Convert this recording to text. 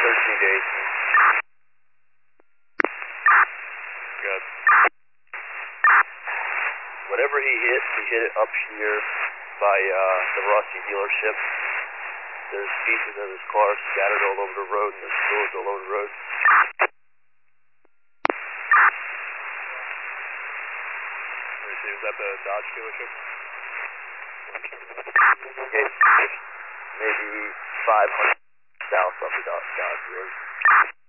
to 18. Good. Whatever he hit it up here by the Rossi dealership. There's pieces of his car scattered all over the road, and there's tools all over the road. Let me see, is that the Dodge dealership? It's maybe 500 south of the Dodge Road.